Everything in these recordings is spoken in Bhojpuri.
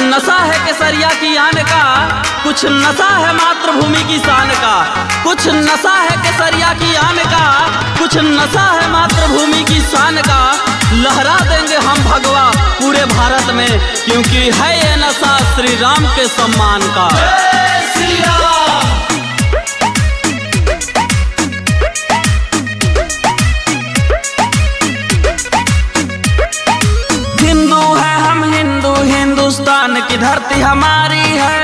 नशा है केसरिया की आन का, कुछ नशा है मातृभूमि की शान का। कुछ नशा है केसरिया की आन का, कुछ नशा है मातृभूमि की शान का। लहरा देंगे हम भगवा पूरे भारत में, क्योंकि है ये नशा श्री राम के सम्मान का। श्री राम। हिंदू है हम हिंदू, हिंदुस्तान की धरती हमारी है।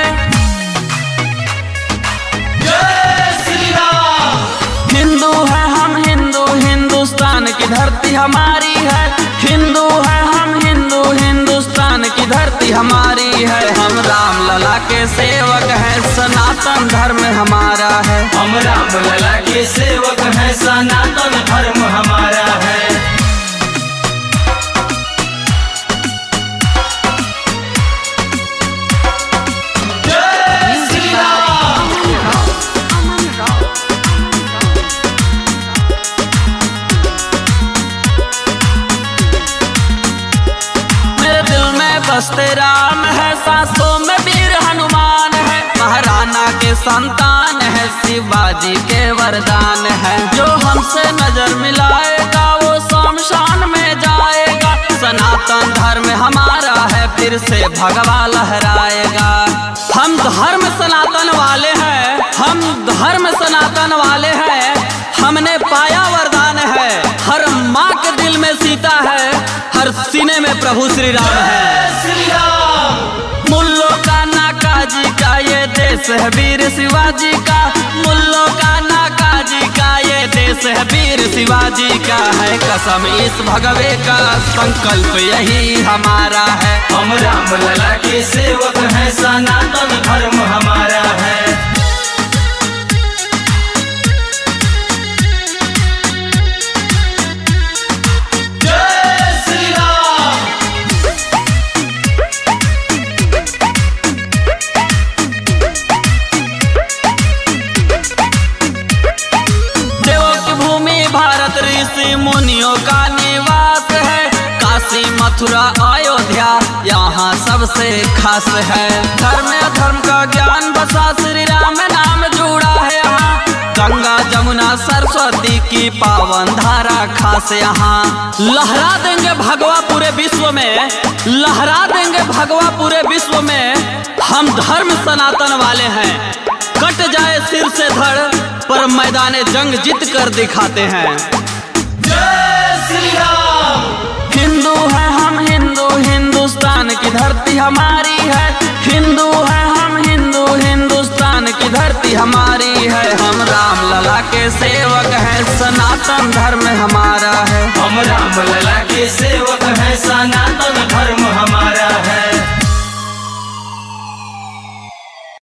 श्री राम। हिंदू है हम हिंदू, हिंदुस्तान की धरती हमारी है। हिंदू है हम हिंदू, हिंदुस्तान की धरती हमारी है। हम राम लला के सेवक हैं, सनातन धर्म हमारा है। हम राम लला के सेवक हैं, सनातन धर्म हमारा है। श्री राम। मेरे दिल में बसते राम है, सांसों में वीर हनुमान है। महाराणा के संतान है, शिवाजी के वरदान है। जो हमसे नजर मिलाएगा वो शमशान में जाएगा। सनातन धर्म हमारा है, फिर से भगवा लहराएगा। हम धर्म सनातन वाले हैं, हम धर्म सनातन वाले हैं। हमने पाया वरदान है, हर माँ के दिल में सीता है, हर सीने में प्रभु श्री राम है। श्री राम। मुल्लों का नाकाजी का ये देश है वीर शिवाजी का। मुल्लों का नाकाजी का ये देश है वीर शिवाजी का है। कसम इस भगवे का संकल्प यही हमारा है। हम राम लला के सेवक हैं, सनातन धर्म हमारा है। श्री राम। देवों की भूमि भारत, ऋषि मुनियों का निवास है। काशी मथुरा अयोध्या यहाँ सबसे खास है। धर्म अधर्म का ज्ञान बसा, श्री राम नाम जुड़ा है यहाँ। गंगा जमुना सरस्वती की पावन धारा खास यहाँ। लहरा देंगे भगवा पूरे विश्व में, लहरा देंगे भगवा पूरे विश्व में। हम धर्म सनातन वाले हैं, कट जाए सिर से धड़, पर मैदाने जंग जीत कर दिखाते हैं। श्री राम। हिंदू है हम हिंदू, हिंदुस्तान की धरती हमारी है। हिंदू है हम हिंदू, हिंदुस्तान की धरती हमारी है। हम राम लला के सेवक हैं, सनातन धर्म हमारा है। हम राम लला के सेवक